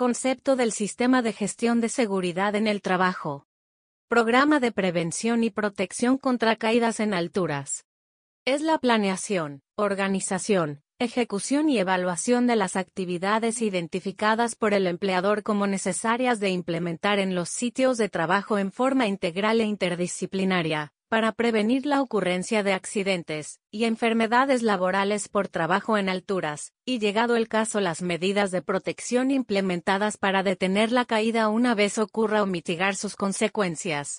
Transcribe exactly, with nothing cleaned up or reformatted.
Concepto del Sistema de Gestión de Seguridad en el Trabajo. Programa de prevención y protección contra caídas en alturas. Es la planeación, organización, ejecución y evaluación de las actividades identificadas por el empleador como necesarias de implementar en los sitios de trabajo en forma integral e interdisciplinaria, para prevenir la ocurrencia de accidentes y enfermedades laborales por trabajo en alturas, y llegado el caso las medidas de protección implementadas para detener la caída una vez ocurra o mitigar sus consecuencias.